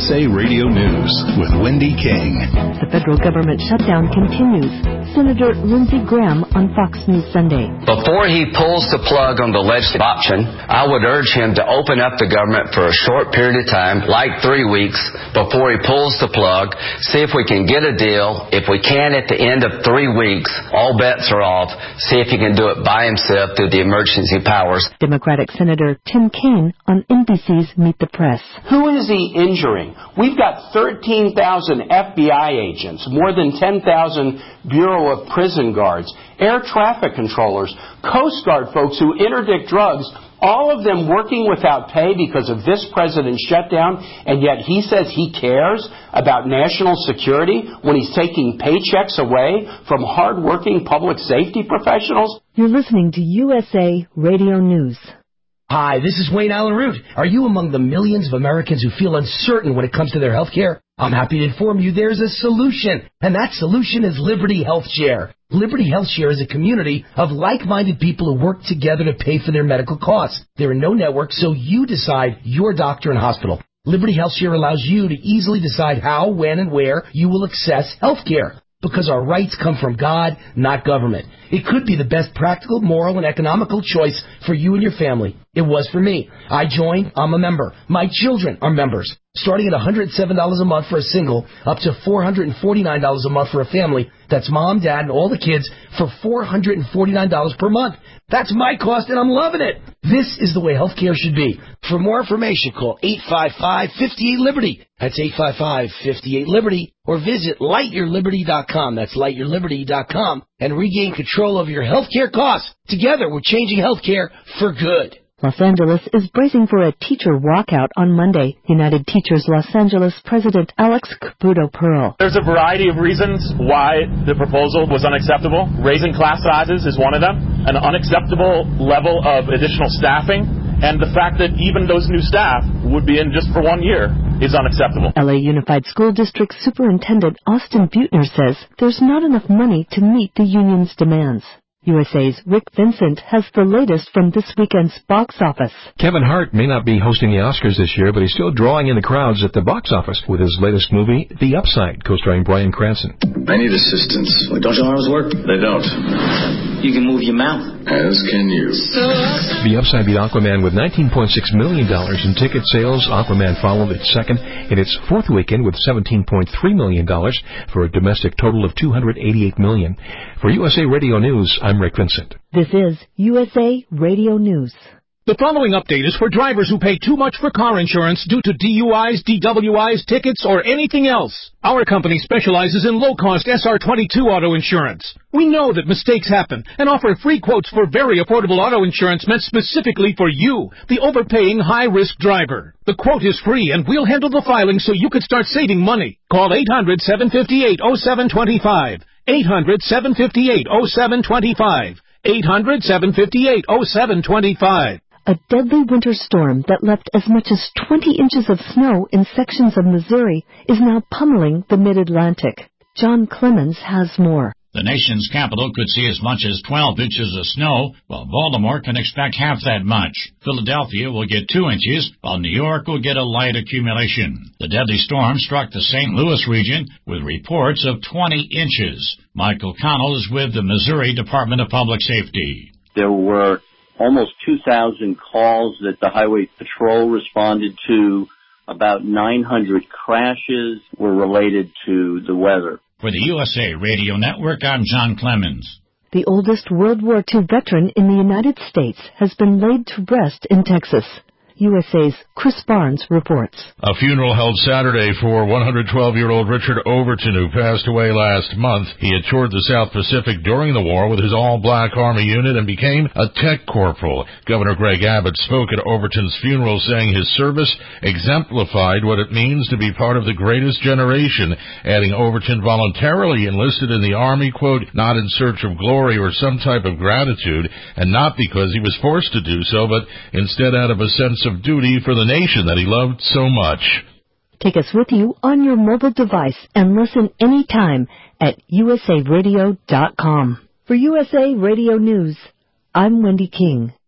USA Radio News with Wendy King. The federal government shutdown continues. Senator Lindsey Graham on Fox News Sunday. Before he pulls the plug on the legislative option, I would urge him to open up the government for a short period of time, like 3 weeks, before he pulls the plug, see if we can get a deal. If we can, at the end of 3 weeks, all bets are off. See if he can do it by himself through the emergency powers. Democratic Senator Tim Kaine on NBC's Meet the Press. Who is he injuring? We've got 13,000 FBI agents, more than 10,000 Bureau of Prison guards, air traffic controllers, Coast Guard folks who interdict drugs, all of them working without pay because of this president's shutdown, and yet he says he cares about national security when he's taking paychecks away from hard-working public safety professionals? You're listening to USA Radio News. Hi, this is Wayne Allen Root. Are you among the millions of Americans who feel uncertain when it comes to their health care? I'm happy to inform you there's a solution, and that solution is Liberty Health Share. Liberty Health Share is a community of like-minded people who work together to pay for their medical costs. There are no networks, so you decide your doctor and hospital. Liberty Health Share allows you to easily decide how, when, and where you will access health care. Because our rights come from God, not government. It could be the best practical, moral, and economical choice for you and your family. It was for me. I joined. I'm a member. My children are members. Starting at $107 a month for a single, up to $449 a month for a family. That's mom, dad, and all the kids for $449 per month. That's my cost, and I'm loving it. This is the way healthcare should be. For more information, call 855-58-LIBERTY. That's 855-58-LIBERTY. Or visit lightyourliberty.com. That's lightyourliberty.com. And regain control over your healthcare costs. Together, we're changing healthcare for good. Los Angeles is bracing for a teacher walkout on Monday. United Teachers Los Angeles President Alex Caputo Pearl. There's a variety of reasons why the proposal was unacceptable. Raising class sizes is one of them. An unacceptable level of additional staffing. And the fact that even those new staff would be in just for 1 year is unacceptable. LA Unified School District Superintendent Austin Butner says there's not enough money to meet the union's demands. USA's Rick Vincent has the latest from this weekend's box office. Kevin Hart may not be hosting the Oscars this year, but he's still drawing in the crowds at the box office with his latest movie, The Upside, co-starring Bryan Cranston. I need assistance. Don't your arms work? They don't. You can move your mouth. As can you. The Upside beat Aquaman with $19.6 million in ticket sales. Aquaman followed its second in its fourth weekend with $17.3 million for a domestic total of $288 million. For USA Radio News, I'm Rick Vincent. This is USA Radio News. The following update is for drivers who pay too much for car insurance due to DUIs, DWIs, tickets, or anything else. Our company specializes in low-cost SR22 auto insurance. We know that mistakes happen and offer free quotes for very affordable auto insurance meant specifically for you, the overpaying high-risk driver. The quote is free, and we'll handle the filing so you can start saving money. Call 800-758-0725. 800-758-0725. 800-758-0725. A deadly winter storm that left as much as 20 inches of snow in sections of Missouri is now pummeling the mid-Atlantic. John Clemens has more. The nation's capital could see as much as 12 inches of snow, while Baltimore can expect half that much. Philadelphia will get 2 inches, while New York will get a light accumulation. The deadly storm struck the St. Louis region with reports of 20 inches. Michael Connell is with the Missouri Department of Public Safety. There were almost 2,000 calls that the Highway Patrol responded to. About 900 crashes were related to the weather. For the USA Radio Network, I'm John Clemens. The oldest World War II veteran in the United States has been laid to rest in Texas. USA's Chris Barnes reports. A funeral held Saturday for 112-year-old Richard Overton, who passed away last month. He had toured the South Pacific during the war with his all-black Army unit and became a tech corporal. Governor Greg Abbott spoke at Overton's funeral, saying his service exemplified what it means to be part of the greatest generation, adding Overton voluntarily enlisted in the Army, quote, not in search of glory or some type of gratitude, and not because he was forced to do so, but instead out of a sense of duty for the nation that he loved so much. Take us with you on your mobile device and listen anytime at usaradio.com. For USA Radio News, I'm Wendy King.